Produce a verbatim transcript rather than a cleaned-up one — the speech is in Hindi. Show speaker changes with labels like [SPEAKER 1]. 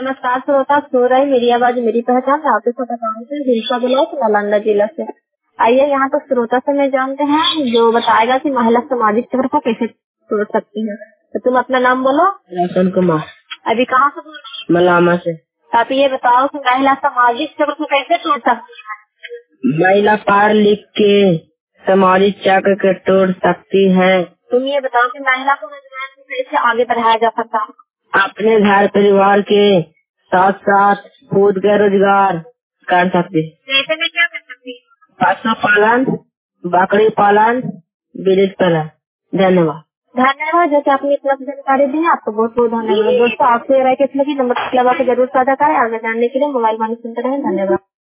[SPEAKER 1] नमस्कार श्रोता, सो रही मेरी आवाज मेरी पहचान मैं आपके साथ अकाउंट से दिलशा ब्लॉक नालंदा जिला से। आइए यहाँ तो श्रोता से मैं जानते हैं जो बताएगा कि महिला सामाजिक चक्र को कैसे तोड़ सकती है। तो तुम अपना नाम बोलो।
[SPEAKER 2] रोशन कुमार।
[SPEAKER 1] अभी कहाँ से बोल रही हो?
[SPEAKER 2] मलामा से।
[SPEAKER 1] आप ये बताओ कि महिला सामाजिक चक्र को कैसे तोड़ सकती है।
[SPEAKER 2] महिला पढ़ लिख के सामाजिक चक्र को तोड़ सकती है।
[SPEAKER 1] तुम ये बताओ कि महिला को रोजगार में कैसे आगे बढ़ाया जा सकता है।
[SPEAKER 2] अपने घर परिवार के साथ साथ खुद का रोजगार कर सकती है।
[SPEAKER 1] जैसे में क्या कर सकती है?
[SPEAKER 2] पशुपालन, बकरी पालन, बिजली पालन। धन्यवाद।
[SPEAKER 1] धन्यवाद जो कि आपने इतना जानकारी दी है, आपको बहुत बहुत धन्यवाद। दोस्तों आपसे राय कैसी लगी नंबर जरूर साझा करें। आगे जानने के लिए मोबाइल वाले सुनते रहें। धन्यवाद।